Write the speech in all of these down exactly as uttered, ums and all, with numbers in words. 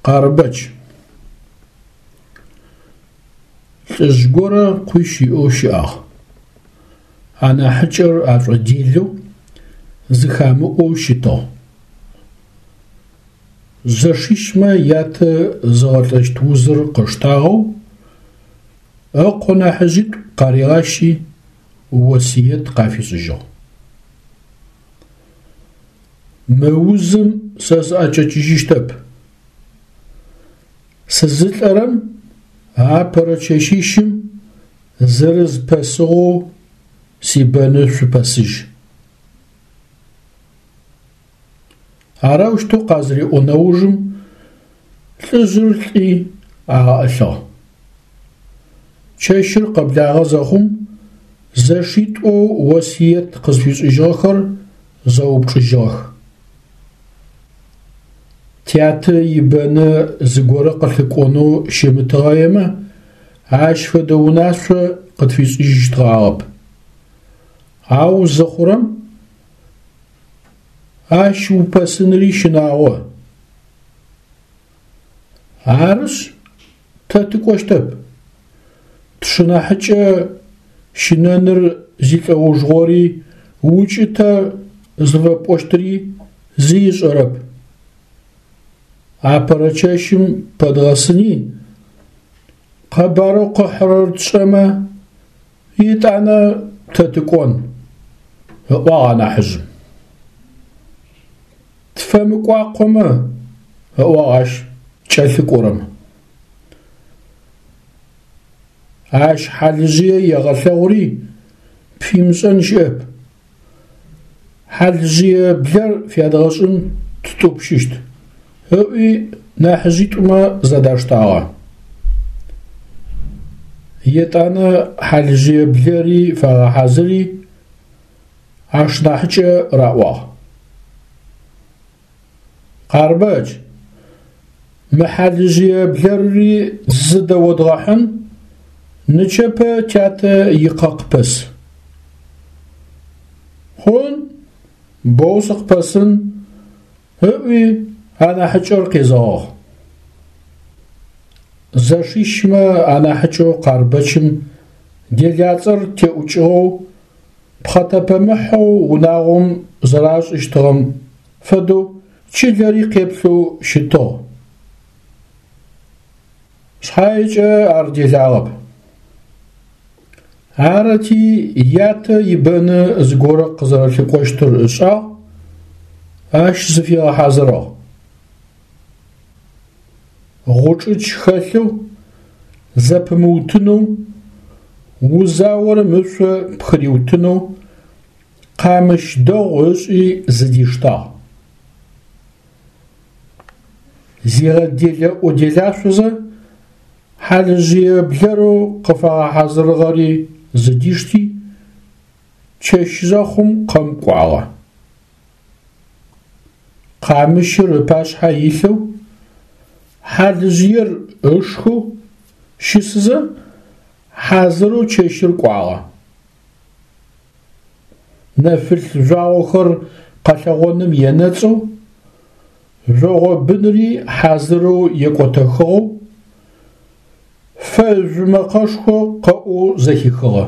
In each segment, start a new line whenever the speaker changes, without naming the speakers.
Къарбэч. Лӏыжъ-горэ къуищ иӏэу щыӏагъ. Анахьыкӏэр ашӏодилэу зыхамыӏоу щытыгъ. Зэшищмэ ятэ зыгъэлӏэщт узыр къыштагъэу ыкъо нахьыжъитӏу къаригъащи осыет къафишӏыжьыгъ. Мы узым сэ сыӏэкӏэкӏыжьыщтэп. Сызылӏэрэм апэрэ чэщищым зэрызпэсыгъэу сибэны шъупэсыжь. Арэущтэу къазриӏо нэужым лӏыжъыр лӏи агъэӏэлъыгъ. Чэщыр къэблагъэ зэхъум зэшитӏоу осыет къызфишӏыжьыгъэхэр зэупчӏыжьыгъэх. Тятэ ибэны зыгорэ къылъыкӏонэу щемытыгъэемэ ащ фэдэ унашъо къытфишӏыжьыщтыгъагъэп. Ау зыхъурэм ащ упэсынри щынагъо. Арышъ тэ тыкӏощтэп. Тшынахьыкӏэ щынэныр зилӏэужьыгъори укӏы тэ зыфэпӏощтыри зы ишӏэрэп. Апэрэ чэщым пэдгъэсыни къэбарэу къыхьырэр тшӏэмэ итӏанэ тэ тыкӏон ыӏуагъ анахьыжъым. Тфэмыкӏуакъомэ ыӏуагъ ащ кӏэлъыкӏорэм. Ащ хьалыжъые егъэлъэгъури пфимышӏэн щыӏэп. Хьалыжъые блэр фядгъэшӏын тытӏупщыщт. Ыӏуи нахьыжъитӏумэ зэдаштагъэ. Етӏанэ хьалыжъые блэри фэгъэхьазыри ащ нахьыкӏэ раӏуагъ. Къарбэч, мы хьалыжъые блэрри зыдэодгъэхьын нычэпэ тятэ икъэ къыпэс. Хъун, боу сыкъыпэсын, ыӏуи анахьыкӏэр къезэгъыгъ. Зэшищмэ анахьыкӏэу къарбэчым делацӏэр теӏукӏыгъэу пхъэтэпэмыхьэу унагъом зэрашӏыщтыгъэм фэдэу чылэри къеплъэу щытыгъ. Шъхьаекӏэ ар делагъэп. Арэти ятэ ибэны зыгорэ къызэрэлъыкӏощтыр ышӏагъ, ащ зыфигъэхьазырыгъ. Гъучӏыч хэлъэу зэпымыутынэу узаорэ мышъо пхыриутынэу къамыщ дэгъу ышӏи зыдиштагъ. Зигъэделэӏо делашъозэ хьалыжъые блэрэу къыфэгъэхьазырыгъэри зыдишти чэщ зэхъум къэмкӏуагъэ. Къамыщыр ыпашъхьэ илъэу хьалыжъыер ышхыу щысызэ хьазырэу чэщыр кӏуагъэ. Нэфылъ жъуагъохэр къэлъэгъоным енэцӏэу жъогъо бынри хьазырэу екӏотэхыгъэу фэжъумэ къэшхо къэӏоу зэхихыгъэ.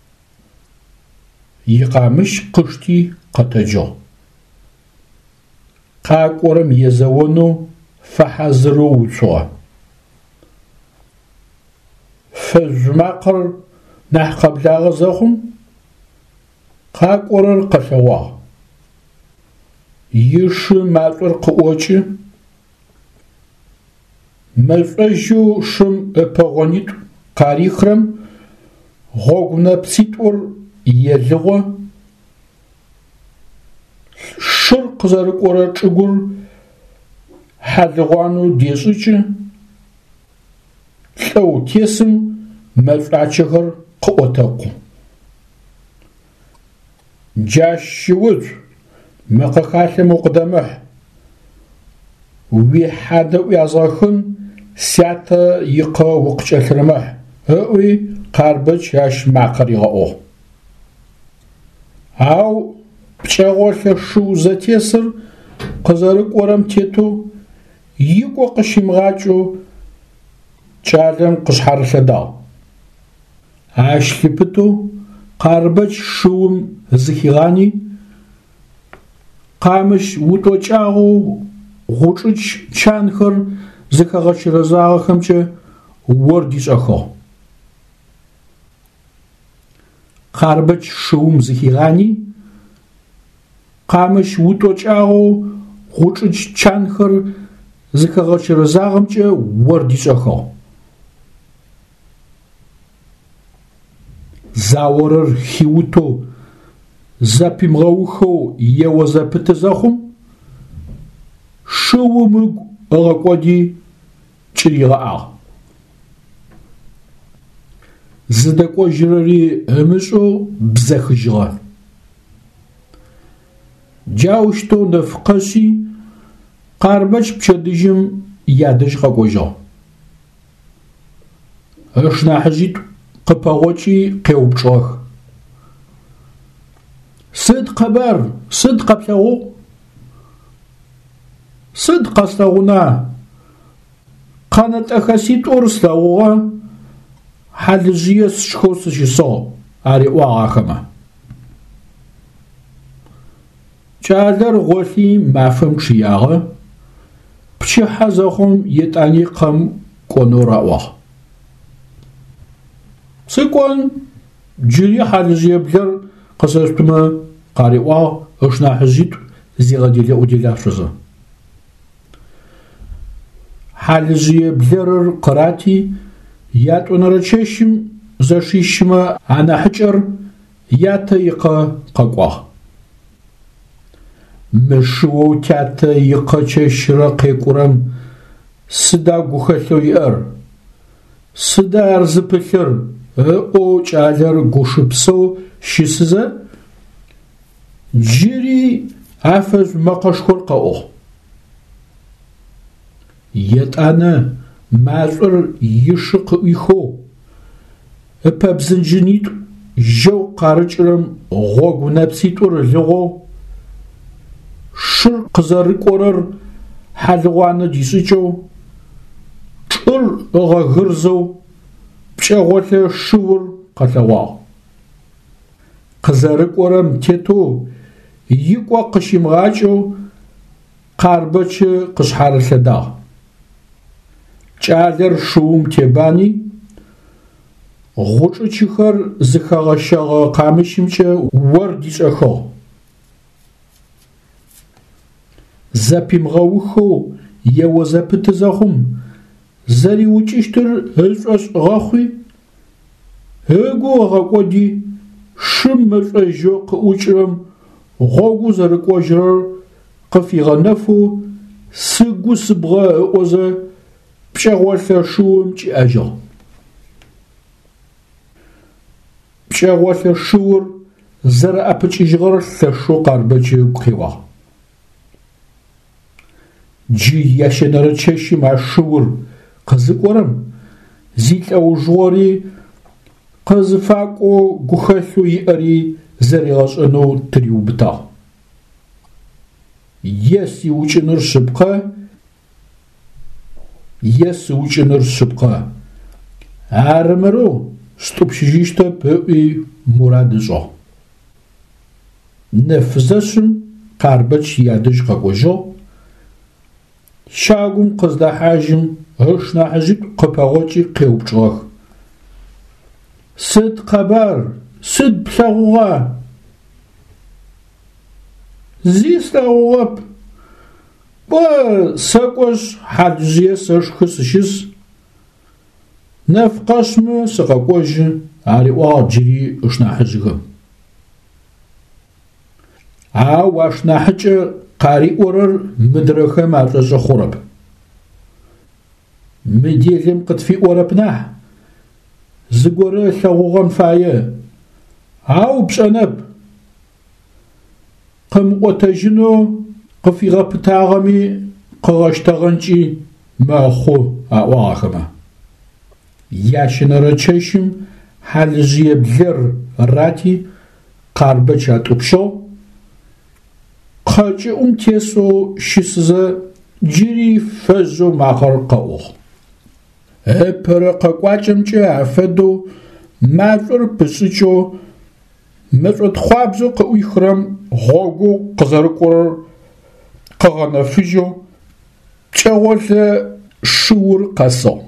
Икъамыщ къышти къэтэджыгъ. Къакӏорэм езэонэу фэхьазырэу уцугъэ. Фэжъумакъыр нахь къэблагъэ зэхъум къакӏорэр къэлъэгъуагъ. Ишы матӏор къыӏокӏы, мэшӏожьэу шым ыпэгъонитӏу къарихырэм гъогу нэпситӏур елыгъо, шыр къызэрыкӏорэ чӏыгур хьалыгъуанэу дешӏыкӏы, лӏэу тесым мэшӏуачэхэр къыӏотэкъу. Джащ-щыудж мэкъэхалъэм укъыдэмыхь. Уихьадэӏу язгъэхын сятэ икъэ укъыкӏэлъырымыхь. Ыӏуи Къарбэч ащ макъэ ригъэӏугъ. Ау пкӏэгъо лъэшыу зэтесыр къызэрыкӏорэм тетэу يقو قشمغاچو چالم قشحرلدا اشلبتو قاربج شوم زخيغاني قامش وتوچاغو غوچچ چانخر زخغچرزاغخمچه ورديشخو قاربج شوم زخيغاني قامش وتوچاغو غوچچ چانخر زخغچرزاغمچه ورديشخو زاورر хиуто запимгъэухъэу ео зэпытызэхъум шыумыгу ыгъэкӏоди кӏыригъэӏагъ. Зыдэкӏожьырэри ымышӏэу бзэхыжьыгъэ. Джаущтэу нэф къэшъи Къарбэч пчэдыжьым ядэжь къэкӏожьыгъ. Ышнахьыжьитӏу къыпэгъокӏи къеупчӏыгъэх. Сыд къэбар? Сыд къэплъэгъугъ? Сыд къэслъэгъуна? Къанэтӏэхэситӏур слъэгъугъэ хьалыжъые сшхэу сыщысыгъ ариӏуагъ ахэмэ. Кӏалэр гъолъи мафэм чъыягъэ, пчыхьэ зэхъум етӏани къэм кӏонэу раӏуагъ. Сыкӏон джыри хьалыжъые блэр къысэшъутмэ къариӏуагъ ышнахьыжьитӏу зигъэделэӏуделашъузэ. Хьалыжъые блэрыр къырати ятӏонэрэ чэщым зэшищмэ анахьыкӏэр ятэ икъэ къэкӏуагъ. Мышыоу тятэ икъэ чэщрэ къекӏурэм сыда гухэлъэу иӏэр? Сыда ар зыпылъыр? Ыӏоу кӏалэр гушыпсэу щысызэ джыри афэжъ мэкъэшхор къэӏугъ. Етӏанэ машӏор ишъы къыӏуихэу ыпэбзынжьынитӏу жьэу къарыкӏырэм гъогу нэпситӏур лыгъоу шыр къызэрыкӏорэр хьалыгъуанэ дишӏыкӏэу чӏыр ыгъэгырзэу пчӏэгъолъэ шыур къэлъэгъуагъ. Къызэрыкӏорэм тетэу икӏо къыщимгъакӏэу Къарбэчы къышъхьарылъэдагъ. Кӏалэр шыум тебани гъучӏычыхэр зыхэгъэщэгъэ къамышымкӏэ ор дишӏэхыгъ. Зэпимгъэухэу ео зэпытызэхъум зэриукӏыщтыр ышӏошӏыгъэхъуи ыгу ыгъэкӏоди шым мышӏэжьэу къыӏукӏырэм гъогу зэрыкӏожьырэр къыфигъэнэфэу сыгу сыбгъэ ыӏозэ пчӏэгъолъэ шыум кӏиӏэжьыгъ. Пчӏэгъолъэ шыур зэрэӏэпыкӏыжьыгъэр лъэшэу Къарбэчы къеуагъ. Джы ящэнэрэ чэщым а шыур къызыкӏорэм зилӏэужъыгъори къызыфакӏоу гухэлъэу иӏэри зэригъэшӏэнэу тыриубытагъ. Е сиукӏыныр шъыпкъэ, е сиукӏыныр шъыпкъэ. Арымэрэу стӏупщыжьыщтэп ыӏуи мурад ышӏыгъ. Нэфызэшъым Къарбэч ядэжь къэкӏожьыгъ. Щагум къыздэхьажьым ышнахьыжьитӏу къыпэгъокӏи къеупчӏыгъэх. Сыд къэбар? Сыд плъэгъугъа? Зи слъэгъугъэп. Бо сэкӏошъ хьалыжъые сэшхы сыщыс. Нэф къэшмэ сыкъэкӏожьы ариӏуагъ джыри ышнахьыжъыхэм. Ау ашнахьыкӏэ къариӏорэр мыдрэхэм ашӏэшӏэ хъурэп. Мы делым къытфиӏорэп нахь. Зыгорэ лъэгъугъэм фае. Ау пшӏэнэп. Къымыӏотэжьынэу къыфигъэпытагъэми къыгъэщтэгъэнкӏи мэхъу аӏуагъ ахэмэ. Ящэнэрэ чэщым хьалыжъые блэр рати Къарбэч атӏупщыгъ къэкӏыӏум тесэу щысызэ جيري فزو ماخر قوخ هبر قاقواجمجا افدو مافر بسجو مفرد خوابزو قوي خرم غوغو قزرقور قغنفجو چاول شور قصو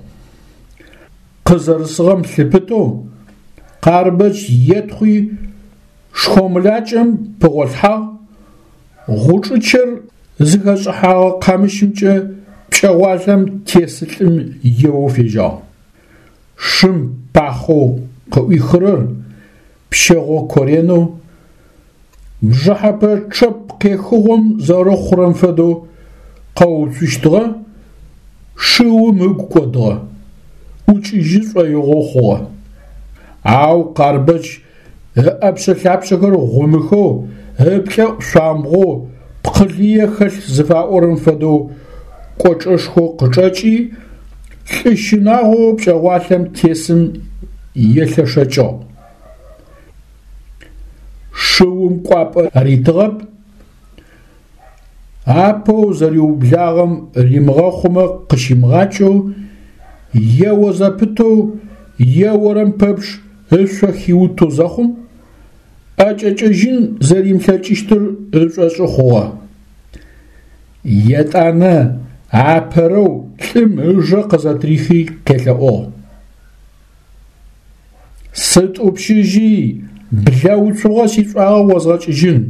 قزرسغم ثبتو قاربج يدخي شخوملاجم بغلحا غوچچر زغشحا قامشمجا بشوالم تيسلم يوفيجا شم باخو قوي خرر بشغو كورينو مجحبا چب قيخوهم زارو خورم فدو قاو تشتغا شو مگو قدغا وچي جزء يغو خوغا او قاربج ابسل ابسكر غمخو هبكا شامغو بقلية خل زفاورن فدو قوچشخو قچاچي خشناغو بشغوالم تيسم يلشچو شوم قاب ريتغب апо зэриублагъым римыгъэхъумэ къыщимыгъакӏэу е уэзэпытэу е уэрэм пэпчъ ышъо хиуту зэхъум ӏэкӏэкӏэжьын зэримылъэкӏыщтыр ышӏошӏы хъугъэ. Етӏанэ апэрэу лӏым ыжэ къызэтрихи къелъэӏугъ. Сыд ӏупщыжьи блэуцугъэ сишӏуагъэ уэзгъэкӏыжьын.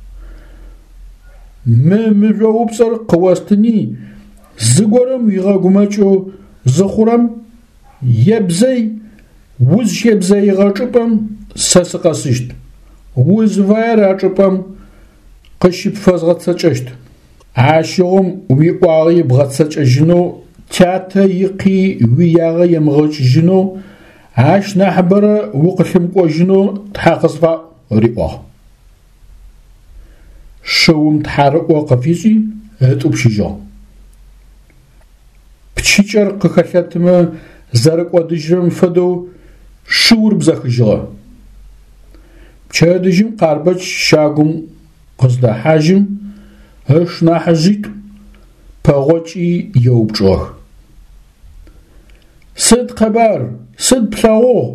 Мы мыжъоупцӏэр къыостыни зыгорэм уигъэгумэкӏэу зыхъурэм ебзэй узщебзэигъэ чӏыпӏэм сэ сыкъэсыщт. Узвэр а чӏыпӏэм къыщыпфэзгъэцэкӏэщт. Ащыгъум уиӏуагъи бгъэцэкӏэжьынэу тятэ икъи уиягъэ емыгъэкӏыжьынэу ащ нахьыбэрэ укъылъымкӏожьынэу тхьэ къызфаӏ риӏуагъ. Шыум тхьарыӏо къыфищӏи ытӏупщыжьыгъ. Пчыкӏэр къыхэлъэтымэ зэрыкӏодыжьрэм фэдэу шыур бзэхыжьыгъэ. Пчэдыжьым къарбэч щагум къыздэхьажьым ыш нахьыжъитӏу пэгъокӏи еупчӏыгъэх. Сыд къэбар? Сыд плъэгъугъ?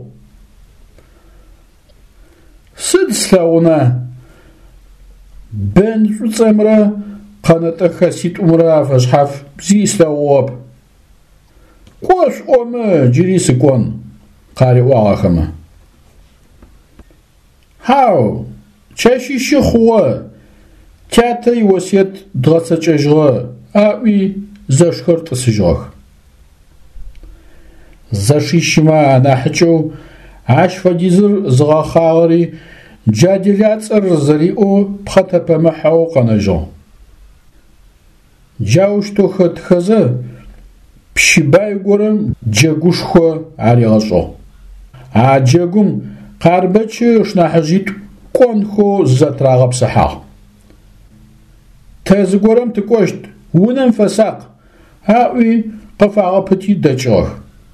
Сыд слъэгъуна? Бен шӏуцӏэмрэ къэнэтӏэ хэситӏумрэ афэшъхьаф зи слъэгъугъэп. Кӏошӏомэ джыри сыкӏон къариӏуагъэхэмэ. Хьау, чэщищы хъугъэ, тятэ иосэт дгъэцэкӏэжьыгъэ аӏуи зэшхэр тӏысыжьыгъэх. Зэшищымэ анахьыкӏэу ащ фэдизыр зыгъэхъагъэри джаделяцӏэр зэриӏэу пхъэтэпэмыхьэу къэнэжьыгъ. Джаущтэу хэтхэзэ пщыбай горэм джэгушхо аригъэшӏыгъ. А джэгум къарбэчы ышнахьыжъитӏу кӏонхэу зэтрагъэпсыхьагъ. Тэ зыгорэм тыкӏощт, унэм фэсакъ, аӏуи къыфагъэпыти дэкӏыгъэх.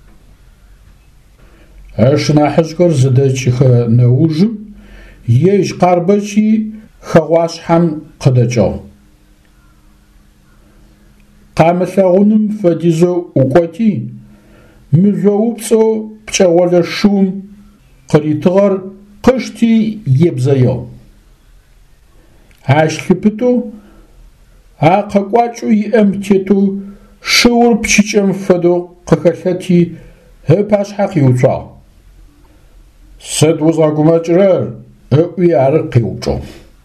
Ышнахьыжъхэр зыдэкӏыхэ нэужым ежь къарбэчи хэгъуашъхьэм къыдэкӏыгъ. Къамылъэгъуным фэдизэу укӏоти мыжъоупцӏэу пкӏэгъолэ шыум къыритыгъэр къышти ебзэигъ. Ащ лъыпыту а къэкӏуакӏэу иӏэм тетэу шыур пчыкӏэм фэдэу къыхэлъэти ыпашъхьэ къиуцуагъ. Сыд узгъэгумэкӏырэр? Ыӏуи ары къеупчӏыгъ.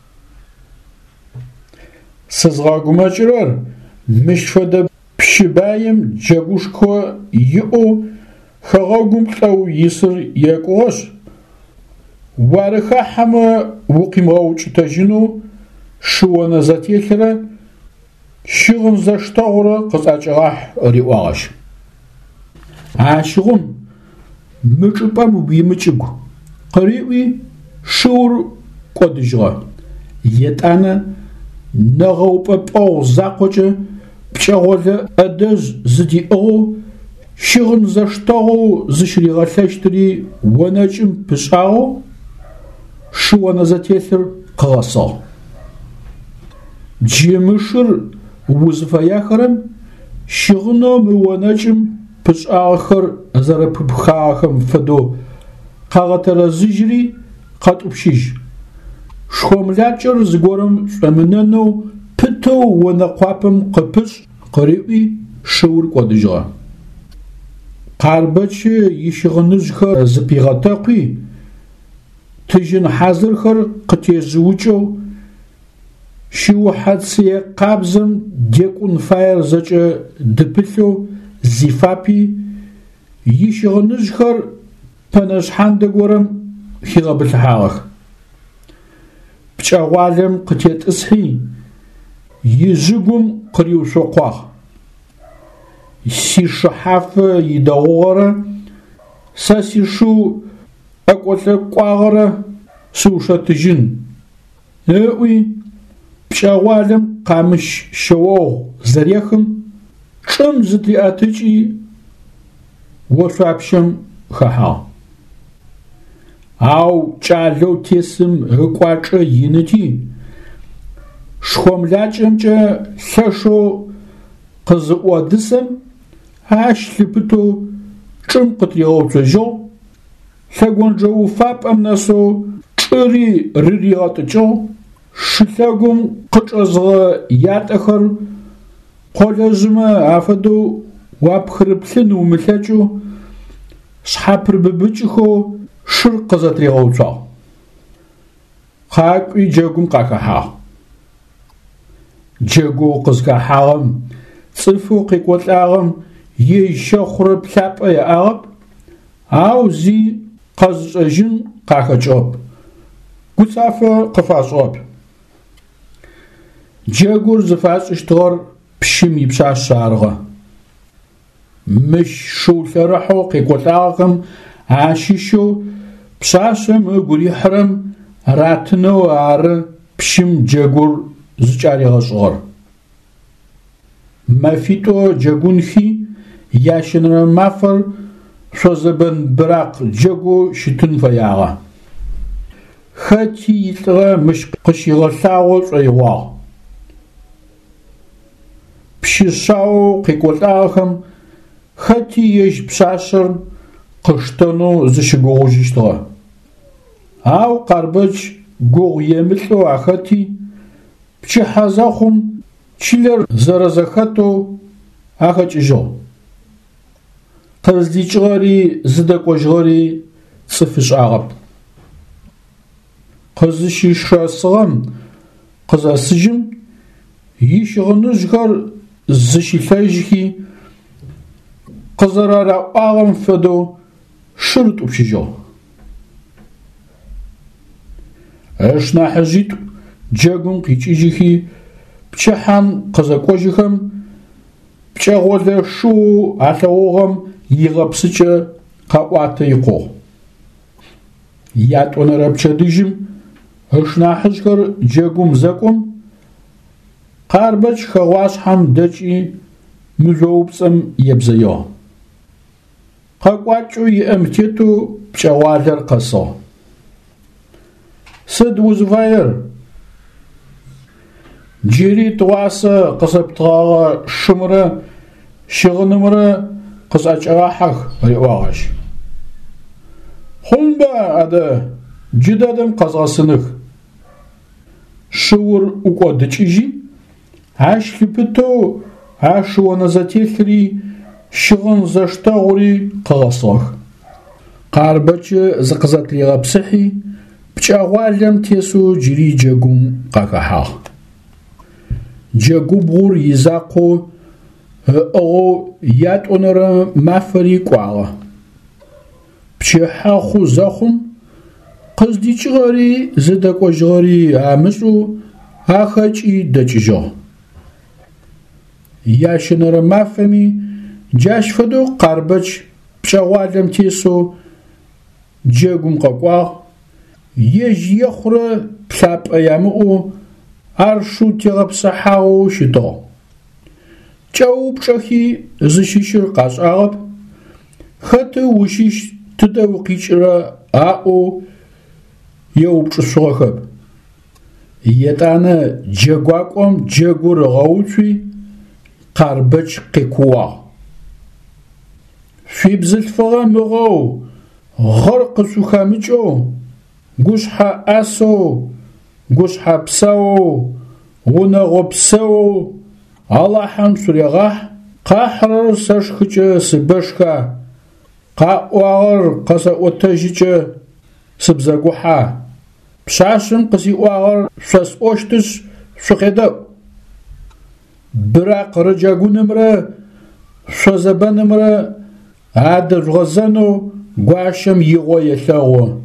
Сызгъэгумэкӏырэр мыщ фэдэ пщыбаем джэгушхо иӏэу хэгъэгум лӏэу исыр екӏугъэшъ. Уарыхахьэмэ укъимыгъэукӏытэжьынэу шыонэ зэтелъырэ щыгъын зэштэгъурэ къыцӏакӏыгъахь риӏуагъэщ. Ащыгъум мы чӏыпӏэм уимычӏыгу къыриӏуи шыур кӏодыжьыгъэ. Етӏанэ нэгъэупӏэ пӏэгъу закъокӏэ пкӏэгъолэ ӏэдэжь зыдиӏыгъэу щыгъын зэштэгъэу зыщригъэлъэщтыри онэкӏым пышӏагъэу шыонэ зэтелъыр къыгъэсыгъ. Джэмышыр узфаяхрам щыгъно мыонэкӏым пышӏагъэхэр зэрэпыпхагъэхэм фэдэу къагъэтэрэзыжьри къэтӏупщыжь. Шхомлакӏэр зыгорэм шӏомынэнэу пытэу онэкъуапэм къыпышӏ къыриӏуи шыур кӏодыжьыгъэ. Къарбэч ищыгъыныжъхэр зыпигъэтэкъуи тыжьын хьазырхэр къытежъыукӏэу щыухьэцые къабзэм декӏун фаер зэкӏэ дыпылъэу зифапи ищыгъыныжъхэр пэнэшъхьандэ горэм хигъэбылъыхьагъэх. Пкӏэгъуалэм къытетӏысхьи ижъыгум къыриушъокъуагъ. Сишыхьафэ идэгъугъэрэ сэ сишу ӏэкӏолъэкӏуагъэрэ сыушэтыжьын ыӏуи пкӏэгъуалэм къамыщ щэогъу зэрехым чӏым зытриӏэтыкӏи ошъуапщэм хэхьагъ. Ау кӏалэу тесым ыкӏуачӏэ иныти шхомлакӏэмкӏэ лъэшэу къызыӏодысэм ащ лъыпытэу чӏым къытригъэуцожьыгъ, лъэгонджэ уфапӏэм нэсэу чӏыри рыригъэтыкӏыгъ, шылъэгум къычӏэзгъэ ятӏэхэр къолэжьымэ афэдэу уапхырыплъын умылъэкӏыу шъхьапырбыбыкӏыхэу шыр къызэтригъэуцуагъ. Къакӏуи джэгум къахэхьагъ. Джэгу къызхахьагъэм цӏыфэу къекӏолӏагъэм ежьэхъурэ плъапӏэ яӏагъэп, ау зи къэзышӏэжьын къахэкӏыгъэп, гуцафэ къыфашӏыгъэп. Джэгур зыфашӏыщтыгъэр пщым ипшъашъэ арыгъэ. Мыщ шыу лъэрыхьэу къекӏолӏагъэхэм ащыщэу пшъашъэм ыгу рихьырэм ратынэу ары пщым джэгур зыкӏаригъэшӏыгъэр. Мэфитӏо джэгунхи ящэнэрэ мафэр шъозэбэн быракъ джэгу щытын фэягъэ. Хэти илӏыгъэ мыщ къыщигъэлъагъо шӏоигъуагъ. Пщышъау къекӏолӏагъэхэм хэти ежь пшъашъэр къыштэнэу зыщыгугъужьыщтыгъэ. Ау Къарбэч гугъу емылӏэу ахэти пчыхьэ зэхъум чылэр зэрэзэхэтэу ахэкӏыжьыгъ. Къыздикӏыгъэри зыдэкӏожьыгъэри цӏыфышӏагъэп. Къызыщишэсыгъэм къызэсыжьым ищыгъыныжъхэр зыщилъэжьхи къызэрэраӏуагъэм фэдэу шыр тӏупщыжьыгъ. Эш нахьыжъитӏу джэгум къикӏыжьхи пчыхьэм къызэкӏожьыхэм пкӏэгъолэ шыу алъэгъугъэм игъэпсыкӏэ къэӏуатэ икъогъ. Ятӏонэрэ пчэдыжьым эш нахьыжъхэр джэгум зэкӏом Къарбэч хэгъуашъхьэм дэкӏи мызоупцӏэм ебзэигъ. Къэкӏуакӏэу иӏэм тету пкӏэгъуалэр къэсыгъ. Сыд узыфаер? Джыри тыгъуасэ къысэптыгъэгъэ шымрэ щыгъынымрэ къысӏэкӏэгъахьэх риӏуагъэщ. Хъунба адэ джыдэдэм къэзгъэсыных. Шыур укӏодыкӏыжьи ащ лъыпытэу ашыонэ зэтелъри щыгъын зэштэгъури къыгъэсыгъэх. Къарбэч зыкъызэтригъэпсыхьи пкӏэгъуалэм тесу джыри джэгум къахэхьагъ. Джэгубгъур изакъоу ыӏыгъэу ятӏонэрэ мафэри кӏуагъэ. Пчыхьэ хъу зэхъум къыздикӏыгъэри зыдэкӏожьыгъэри амышӏу ахэкӏи дэкӏыжьыгъ. Ящэнэрэ мафэми джащ фэдэу Къарбэч пкӏэгъуалэм тесэу джэгум къэкӏуагъ. Ежь ехъурэ плъапӏэ ямыӏэу ар шыу тегъэпсыхьагъэу щытыгъ. Кӏэупчӏэхи зыщыщыр къашӏагъэп. Хэты ущыщ тыдэ укъикӏырэ аӏэу еупчӏышъугъэхэп. Етӏанэ джэгуакӏом джэгур ыгъэуцуи قاربتش قيكوا في بزلفغا مغو غرق سوخامجو قشحة أسو قشحة بسو ونغو بسو الله حمسر يغاح قاحرر سشخجة سبشكا قاوغر قصا وتجيجة سبزاقوحا بشاشن قصي اوغر شاس اوشتش شخيدو براق رجاقو نمرا شازبا نمرا عاد غزانو قواشم يغو يلاغو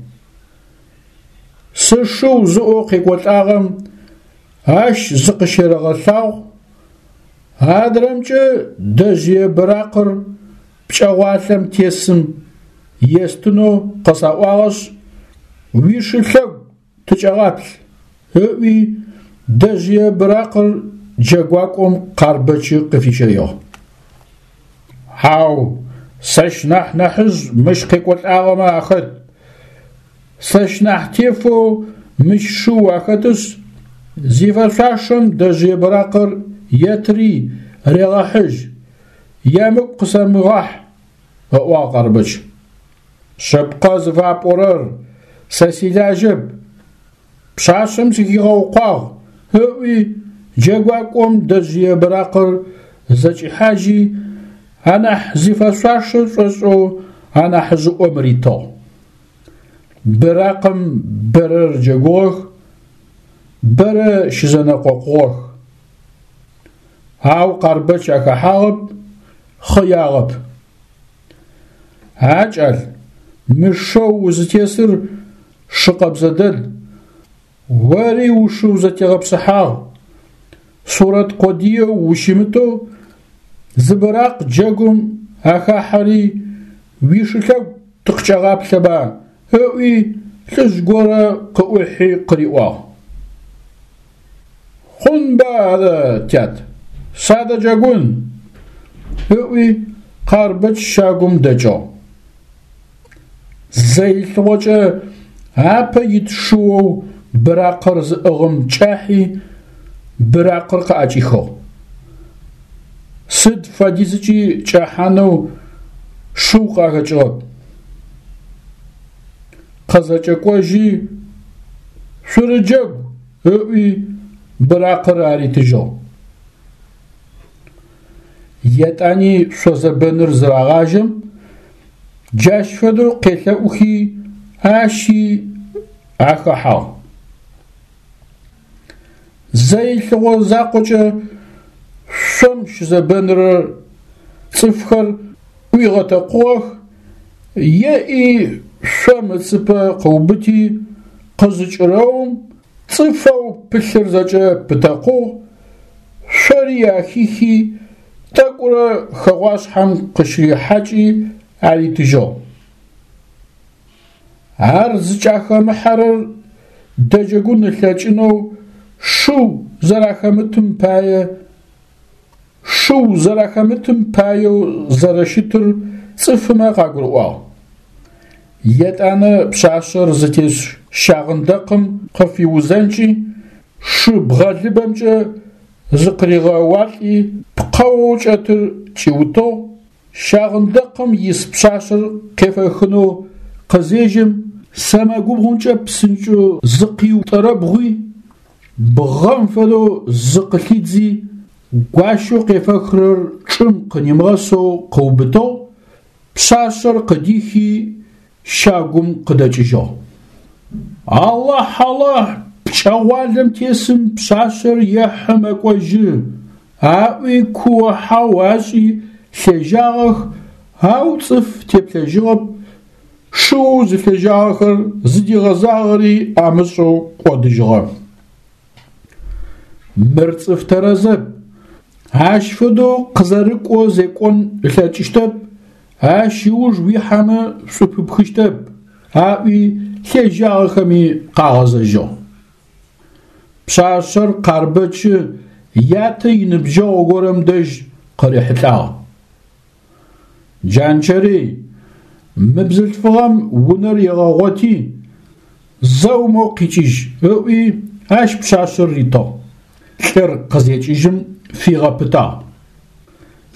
سشو زقو قيقوات آغم هاش زقشير غلاغ هادرمجة دجي براقر بشاوالم تيسم يستنو قصا اوغش ويشلو تجاغاتل هوي دجي براقر جاقواكم قاربتش قفيشيو هاو سشنح نحز مش قيقوات آغم آخد سشنح تيفو مش شو آخدس زيفا فاشم دجي براقر يتري ريغا حج يامك قسم غاح وقوا قاربتش شبقا زفا بورر ساسيلا جب بشاشم سيكي غوقاغ هوي جاقواكم دجي براقر زجي حاجي أنا حزيفا ساشو سوسو أنا حزو أمريتو براقم برر جاقوغ برر شزانا قوقوغ هاو قاربتش أكا حاغب خياغب هاجل مشو وزتيسر شقب زدل واري وشو زتيغب صحاغ صورة قدية وشمتو زبراق جاقم أكا حري ويشلو تقشغاب ثبا هوي تزقورا قوحي قريوا خن بعد تيات سادة جاقون هوي قاربتش شاقم دجو زي الوجه هابا يتشو براقر زغم جاحي براقر قاجي خو سد فاديزجي جاحانو شو قاقا جغب قزاجا قواجي سرجاق هوي براقر عاري تجو يتاني شوزبنر زراغاجم جاش فدو قيثا أخي آشي آخا حاو زي الثغو زاقوجا شم شوزبنر صفخر ويغتا قوخ يأي شم السبا قوبتي قزج روم صفاو بشر زجا بتاقو شريا خيخي تاقورا خواش حم قشري حاجي علي تجو عرض جاخا محرر دجاقون الثاجنو شو زراخمتم بايا شو زراخمتم بايو زراشتر صفما قاقروا يتانا بشاشر زتيش شاغندقم قفي وزنجي شو بغالبامجا زقريغا والي بقاوجاتر تيوتو شاغندقم يسبشاشر كيف خنو قزيجم سما قبغنجا بسنجو زقيو طربغي بغام فلو زقليدزي قاشو كيف خرر چم قنيمغاسو قوبتو بشاشر قديخي شاقم قداجيجو الله الله بشاوالم تيسم بشاشر يحم اكواجي هاوي كو حواشي ثجاغخ هاو صف تبتجغب شو زثجاغر زدي غزاغري عمشو قدجغب مرصف ترزب هاش فدو قزرق و زيقون لاتشتب هاش يوج ويحما سوب بخشتب هاوي ثجاغخمي قاغزجو بشاشر قربتش ياتي نبجو غورم دج قريحتلاغ جانشري مبزلت فغم ونر يغاغوتي زومو قيتيج اوي اش بشاشر ريتو خير قزيتيجم في غابتا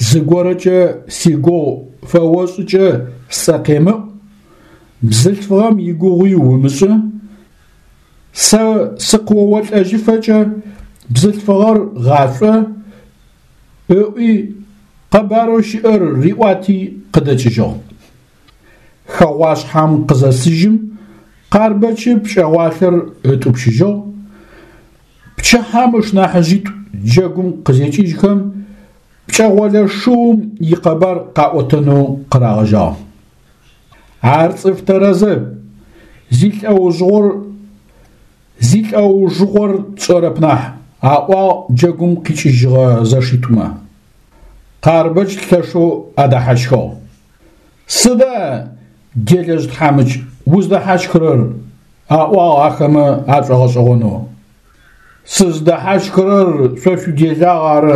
зыгорыкӏэ сигугъ фэошӏыкӏэ сакъемыӏ, бзылъфыгъэм игугъуи умышӏы, сэ сыкъыолӏэжьыфэкӏэ бзылъфыгъэр гъашӏо, ыӏуи къэбарэу щыӏэр риӏуати къыдэкӏыжьыгъ. Хэгъуашъхьэм къызэсыжьым Къарбэчы пшӏэгъуалъэр ытӏупщыжьыгъ. Пчыхьэм ышнахьыжьитӏу джэгум къызекӏыжьхэм пкӏэгъолэ шыум икъэбар къаӏотэнэу къырагъэжьагъ. Ар цӏыф тэрэзэ зилӏэужьыгъор зилӏэужьыгъор тшӏэрэп нахь, аӏуагъ джэгум къикӏыжьыгъэ зэшитӏумэ. Къарбэч лъэшэу адэхьащхыгъ. Сыда делэжь тхьамыкӏ уздэхьащхырэр аӏуагъ ахэмэ ашӏогъэшӏэгъонэу? Сыздэхьащхырэр шъо шъуделагъ ары.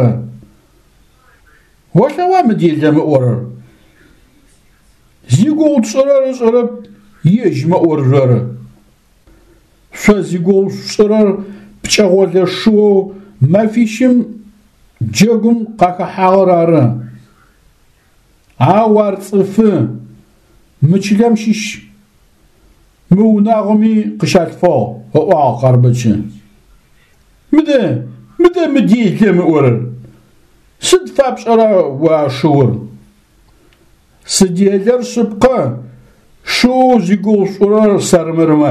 Олъэуа мы делэ мыӏорэр? Зигугъу тшӏырэр ышӏэрэп, ежь мэӏорырэр. Шъо зигугъу шӏырэр пкӏэгъолэ шыоу мэфищым джэгум къахэхьагъэр ары. Ау ар цӏыфы мычылэм щыщ мы унагъоми къыщалъфыгъ, ыӏуагъ Къарбэчы. Мыдэ мыдэ мы делэ мыӏорэр? Сыд фапшӏэра уа шыур? Сыделэр шъыпкъэ, шыу зигугъу шӏурэр сэрмырмэ.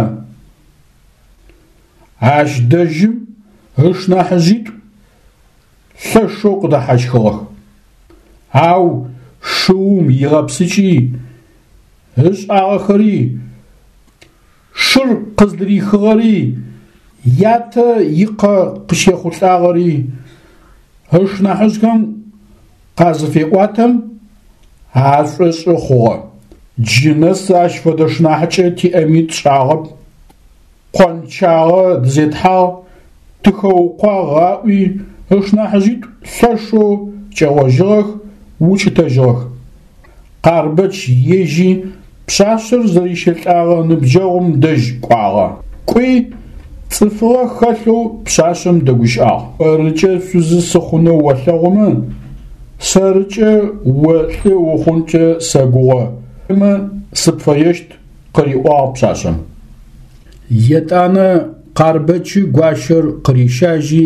Ащ дэжьым ышнахьыжьитӏу лъэшэу къыдэхьащхыгъэх. Ау шыум игъэпсыкӏи ышӏагъэхэри шыр къыздырихыгъэри ятэ икъэ къыщехъулӏагъэри ышнахьыжьхэм къазыфеӏуатэм ашӏошӏы хъугъэ. Джынэс ащ фэдэ шнахьыкӏэ тиӏэми тшӏагъэп. Къончагъэ дызетхьагъ, тыхэукъуагъ аӏуи ышнахьыжьитӏу лъэшэу кӏэгъожьыгъэх, укӏытэжьыгъэх. Къарбэч ежьи пшъашъэр зэрищэлӏагъэ ныбджэгъум дэжь кӏуагъэ. Кӏуи цӏыфыгъэ хэлъэу пшъашъэм дэгущыӏагъ. Ӏэрыкӏэ шъузысыхъунэу олъэгъумэ, сэрыкӏэ олъы ухъункӏэ сэгугъэ. Мэ сыпфэещт къыриӏуагъ пшъашъэм. Етӏанэ Къарбэчы гуащэр къырищажьи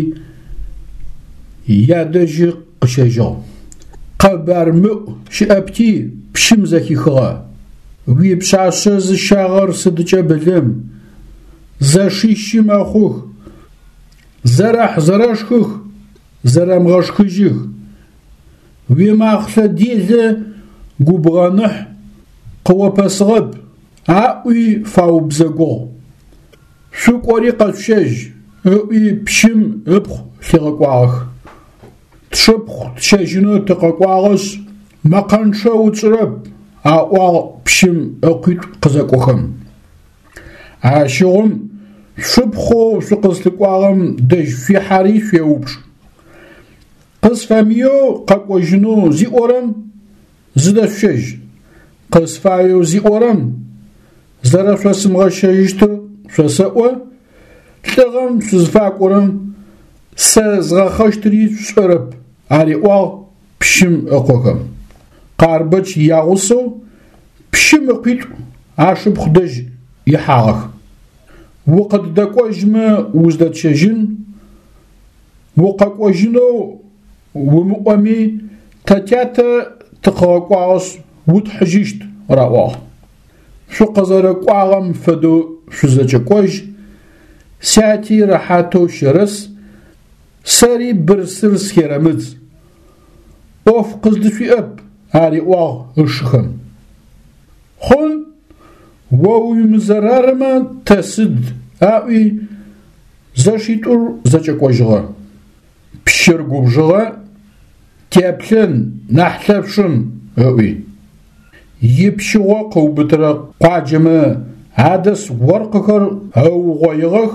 ядэжьы къыщэжьыгъ. Къэбармыӏу щыӏэпти пщым зэхихыгъэ. Уипшъашъэ зыщагъэр сыдыкӏэ былым, зэшищи мэхъух, зэрахь зэрэшхых, зэрэмгъэшхыжьых. Уимахълъэ делэ губгъэныхь къыопэсыгъэп, аӏуи фаубзэгугъ. Шъукӏори къэшъущэжь, ыӏуи пщым ыпхъу лъигъэкӏуагъэх. Тшыпхъу тщэжьынэу тыкъэкӏуагъэшъ мэкъанчъэ уцӏырэп, аӏуагъ пщым ыкъуитӏу къызэкӏохэм. Ащыгъум шъупхъоу шъукъызлъыкӏуагъэм дэжь шъуихьари шъуеупчӏ. Къызфэмыеу къэкӏожьынэу зиӏорэм зыдэшъущэжь, къызфаеу зиӏорэм зэрэшъосымгъэщэжьыщтыр шъосэӏо, лӏыгъэм шъузфакӏорэм сэ згъэхъэщтыри шъушӏэрэп, ариӏуагъ пщым ыкъохэм. Къарбэч ягъусэу пщым ыкъуитӏу ашыпхъу дэжь ихьагъэх. Укъыддэкӏожьмэ уздэчэжьын, укъэкӏожьынэу умыӏоми тэтятэ тыкъыгъэкӏуагъэшъ утхьыжьыщт раӏуагъ. Шъукъызэрэкӏуагъэм фэдэу шъузэкӏэкӏожь, сяти рэхьатэу щэрэс, сэри бырсыр схерэмыдз. ӏоф къыздышъуиӏэп, ариӏуагъ ышыхэм. Хъун, о уимызэрарэмэ тэ сыд, аӏуи зэшитӏур зэкӏэкӏожьыгъэ. Пщыр губжыгъэ, теплъэн нахь лъэпшъым ыӏуи. Ипщыгъо къыубытырэ къуаджэмэ адэс уэркъыхэр ыугъоигъэх,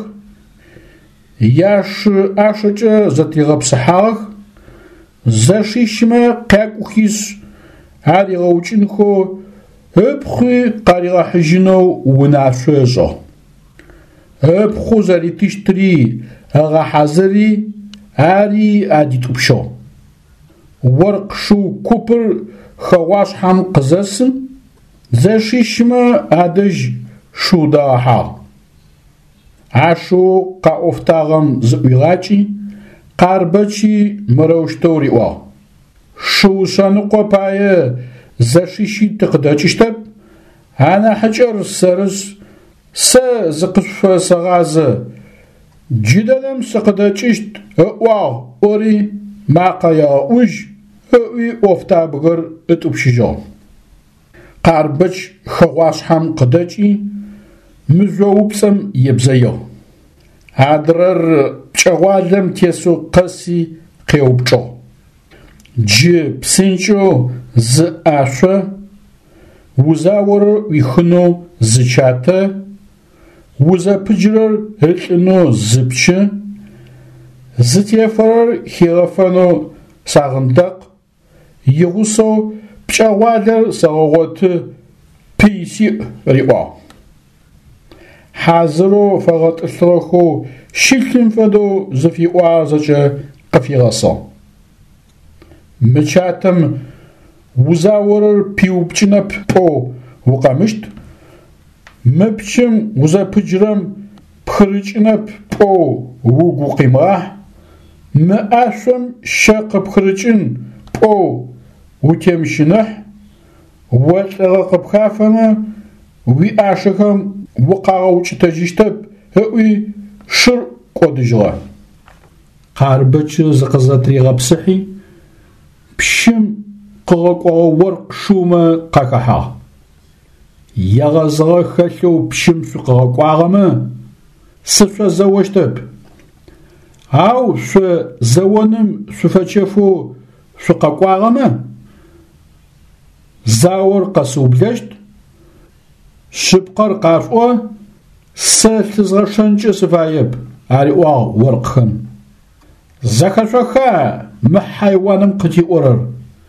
яшы ӏашэкӏэ зэтегъэпсыхьагъэх, зэшищмэ къякӏухищ, аригъэукӏынхэу ыпхъуи къаригъэхьыжьынэу унашъо ышӏыгъ. Ыпхъу зэритыщтыри ыгъэхьазыри ари адитӏупщыгъ. ورق شو كوبر خواش حم قزسم زشيشما عدج شو داحا عاشو قاوفتاغم زبيغاتي قاربتي مروشتوري وا شو شانقو بايه زشيشي تقداتشتب انا حجر سرس س زقف سغاز جدلم سقداتشت وا اوري ما قيا وج اوي اوفتا بغر اتوبشيجو قاربتش خواش حم قداتي مزوبسم يبزيو عدرر بشغالم تيسو قسي قيوبچو جي بسنچو ز اشو وزاور ويخنو زچاته وزا پجرر هلنو زبچ زتيفر خيرفنو ساغندق يغوسو بشغالر ساغوت بيسي ريوا حاضرو فقط اصلاحو شلتن فدو زفي وازجه قفيغاسا مچاتم وزاورر بيوبچنب بو وقامشت مبچم وزا پجرم پخرچنب بو وگو قيمه ماشم شاق پخرچن بو وتمشنح وطلق بخافنا وي اشكم وقاوچ تجشتب هوي شر قدجوا قاربچ زقزتري غبسحي بشم قوقو ورق شوما قاكحا يغزغ خلو بشم سقاقواغما سفا زوجتب او س زونم سفچفو سقاقواغما زاور قصوبلشت شبقر قافوا سلتزغشنج سفايب عريوا ورقهم زكشخا محيوانم قتي أورر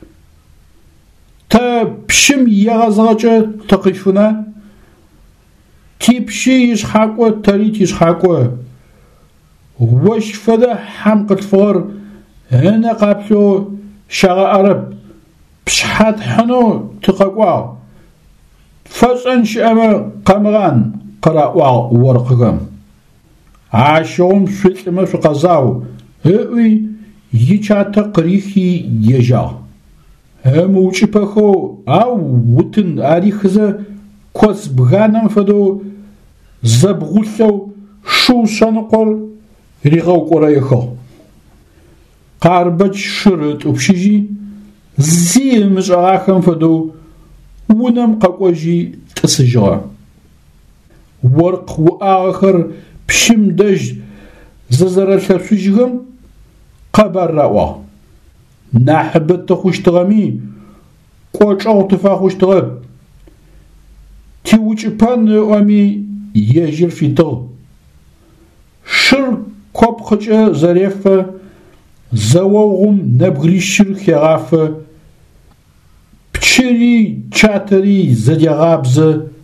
تا بشم يغزغج تقفنا تي بشي يشحاقوا تريت يشحاقوا وش فدا حمق الفور هنا قابلو شغا عرب بشحات حنو تقاقوا فسن شأما قمغان قرأوا ورقهم عاشهم سلمة سقزاو هؤي يجات قريخي يجا هم وشبخو أو وطن آريخزة كوز بغانم فدو زبغوثو شو سنقر ريغو قرأيخو قاربت شرط وبشيجي زي مزعاخم فدو ونم قاقوجي تسجغا ورق وآخر بشم دج ززر الثسجغم قبر روا نحبت تخوشتغمي قوش او تفاخوشتغب تيوش بان امي يجر في تو شر كوب خجة زريفة زوغم نبغريشر خرافة بشري چاتري زديغابز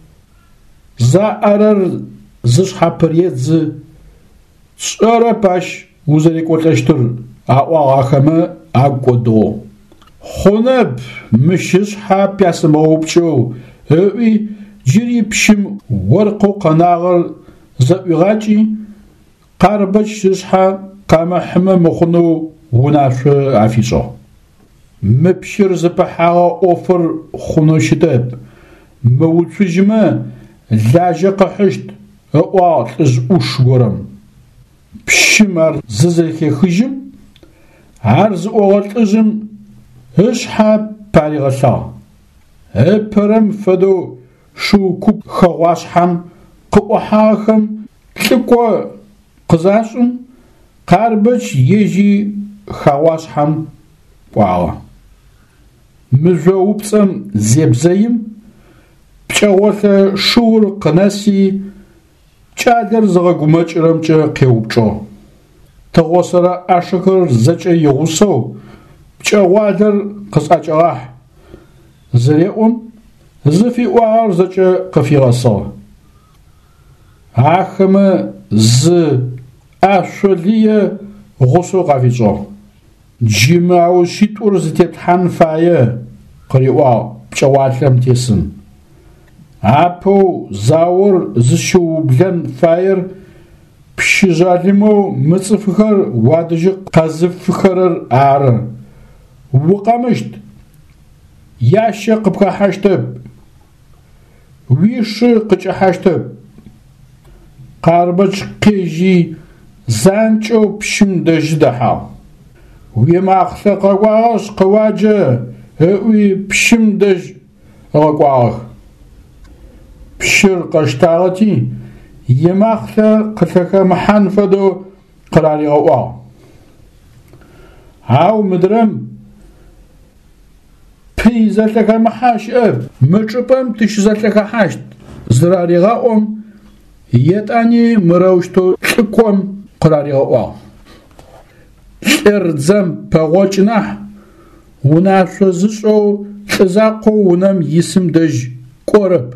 زارر زش حپريز سورة باش وزريك وتشتر اقوا غاخما اقودو خونب مشش حاب ياسمو بشو هوي جري بشم ورقو قناغر زبغاجي قاربش ششحا قام حما مخنو وناف عفيشو مبشر زبحاغا اوفر خونو شتاب موتفجما لاجا قحشت اقوا تزقوش ورم بشمار ززلكي خجم عرز اوغل ازم اشحا باريغسا هبرم فدو شو كوب خواش حم قوحاخم تلقوا قزاسم قاربش يجي خواش حم واوا مزوبسم زيبزيم بشاوث شور قناسي چادر زغاقوماچ رمچا قيوبچو تغوصر اشكر زچا يغوصو بشاوادر قصاچاح زريقون زفي وعار زچا قفيغاسو عاخم ز اشولية غوصو قفيچو جماعو شيتور زتيتحن فايا قريوا بشوالهم تيسن عابو زاور زشو بلن فاير بشجالمو مصفخر وادج قزفخر ار وقامشت ياشق بكحشتب ويش قجحشتب قاربج قيجي زانچو بشم دجدحا ويما خلق قواش قواجه هوي بشم دج قواغ بشر قشتاغتي يما خلق قلق محان فدو قراري قواغ هاو مدرم بي زلك محاش اب مجبم تش زلك حاشت زراري غاوم يتاني مروشتو تقوم قراري غاوغ ارزم بغوچنح وناشو زشو تزاقو ونم يسم دج قرب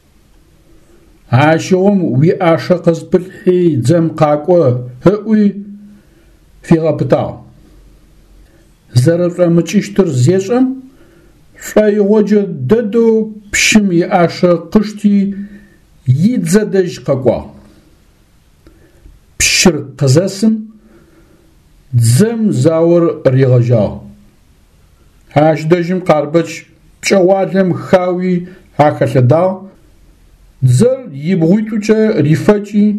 عاشوم وي عاشقز بالحي زم قاقو هؤي في غبطاو زرر مچشتر زيشم شاي وجه ددو بشم يعاشق قشتي يتزدج قاقوا بشر قزاسم زم زاور ريغجاو هاش دجم قاربج بشوالم خاوي هاكالداو زر يبغيتو جا ريفاجي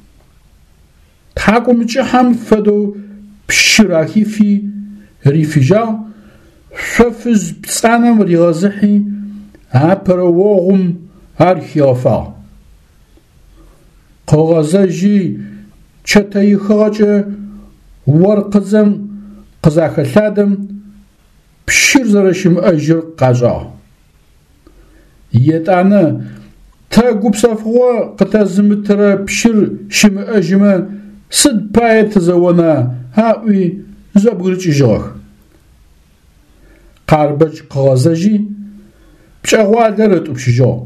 تاكو مجحم فدو بشراكي في ريفجاو شفز بسانم ريغزحي هابروغم هارخيافا قغزاجي چتاي خاجه ورقزم قزاخلادم بشير زرشم اجر قاجا يتانا تا قبصافوا قتازمتر بشير شم اجما صد باية تزونا هاوي زبغرج اجراخ قاربج قغزاجي بشاغوال درتو بشجاو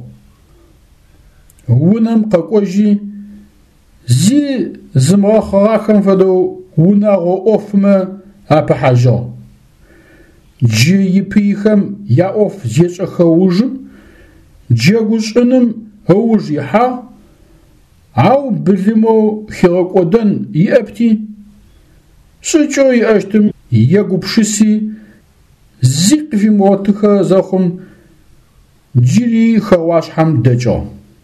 ونم قاقوجي زي زمغا خراخن فدو وناغو اوفما هابا حاجا جي يبيخم يا اوف زيش اخوجم جيغوش انم هوج يحا عاو بلمو خيراقودن يأبتي سجو يأشتم يغو بشسي زيق في موتخا زاخم جيري خواش حم دجو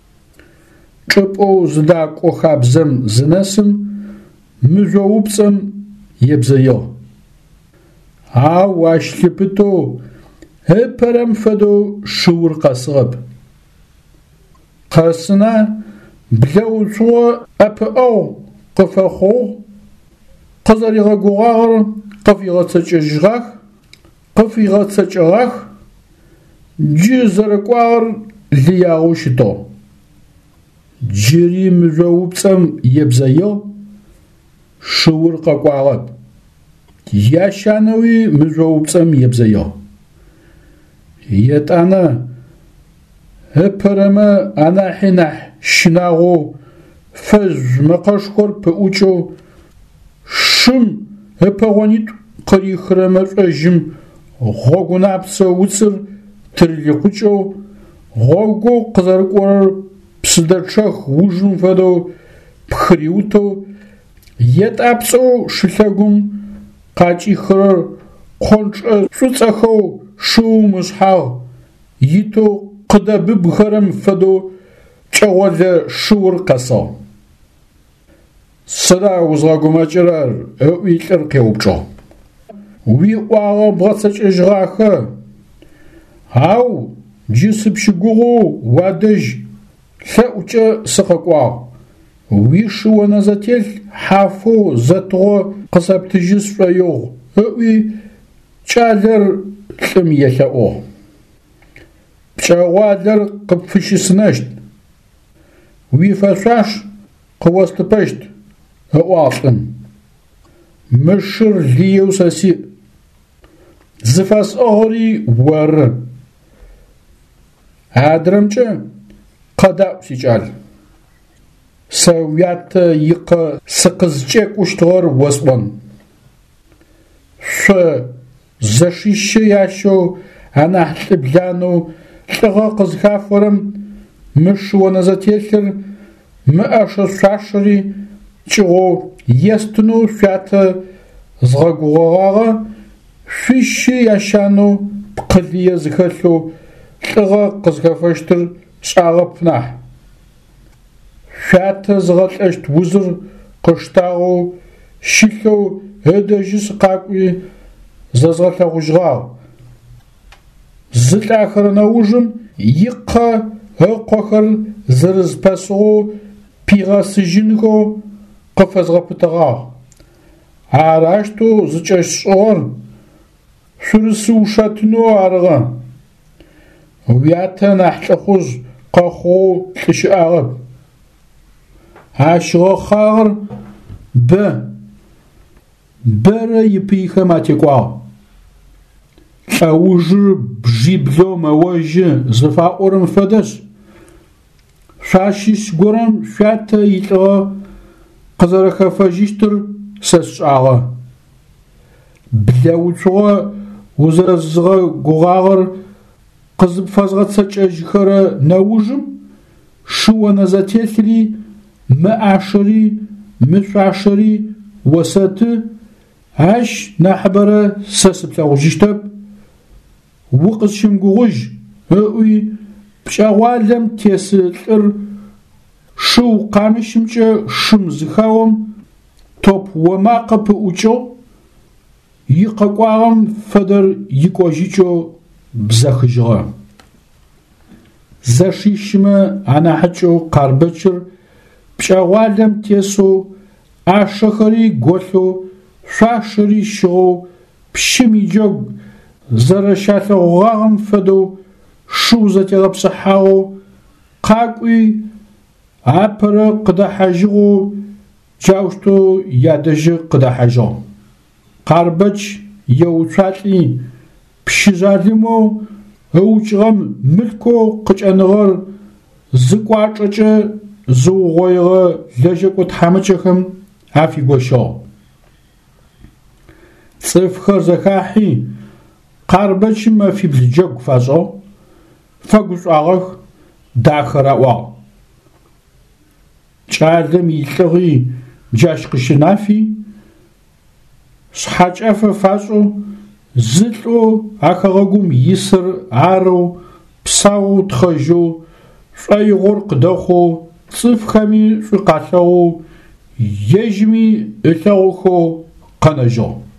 چپو زداق او خابزم زنسم مزووبسم يبزيو ها واشلبتو هپرم فدو شور قصغب قصنا بلوزو اپ او قفخو قزريغا غوغار قفيغا تچجغاخ قفيغا تچغاخ جزرقوار لياوشتو جيري مزوبسم يبزيو شور قاقواغت ياشانوي مزوبسم يبزيو يتانا هپرما انا حينح شناغو فز مقاشخور پاوچو شم هپاغونيت قريخرمت اجم غوغو نابسا وصر ترليقوچو غوغو قزرقور псыдачах ужин фадо пхриуто етапсо шилагум качихр конч суцахо шумусхау ито қыдабы бхарам фадо чаваля шур қасо сада узгагумачарар уилер қеупчо уи уага бгасачжгаха ау жисыпшигугу вадыж ثأوچا سقاقوا ويشو نزاتيل حافو زاتغو قصاب تجيس فايوغ هوي چالر ثمية ثأو بشاوالر قبفشي سنشت ويفاشاش قواست بشت هو عطن مشر ليو ساسي زفاس أغري ور هادرمچا قدا سيجال سويات يق سقزچك وشتغر وسبن شو زشيشة ياشو أنا حلبلانو لغا قزخافورم مش ونزاتيلر مأشر شاشري چغو يستنو فياتا زغاقوغاغا شويشي ياشانو بقلية زخلو لغا قزخافشتر شاغبناح فياتا زغلاشت وزر قشتاغو شيلو هذا جس قاقوي زغلتا غجغاغ زل آخر نوجم يقا هقاخر زرز بسغو بيغا سجنغو قفز غبتغاغ عراشتو زجاش صور شرسو شاتنو عرغا وياتا نحتخوز قاخو تشعغب عاشغو خاغر ب بر يبيخا ماتيقوا أوجر بجيبلو مواجه زفاورم فدس شاشيس قرم شاتا يتغى قزرخ فاجيشتر سسعغا بلاوتغى وزرزغى قغاغر قزب فازغت سجاجخر نوجم شو نزاتيثري مأعشري مفعشري وسات عاش نحبر سسبتاوجيشتب وقت شمقوغج هؤي بشاوالم تيسلر شو قامشمجا شمزخاوم توب وماقب اوچو يقاقواغم فدر يقواجيچو بزخجغا زشيشما انا حچو قاربچر بشاوالم تيسو اشخري غوثو شاشري شو بشميجو زرشات غاغم فدو شو زتي غبصحاو قاقوي عبر قدا حاجغو جاوشتو يادج قدا حاجو قاربج يوچاتي بشزادمو هوچغم ملكو قچنغر زقواچچ زوغويغ لجقو تحمچخم عافي غوشو صفخر زكاحي قاربج ما في بلجوج فازو فاقوش آغاق داخر أواغ شعادم يتلغي جاش قشنافي صحاج أفا فازو زلو أكاغاقوم يسر عارو بساو تخجو شاي غرق داخو صف خمي شقاتاو يجمي اتاغوكو قنجو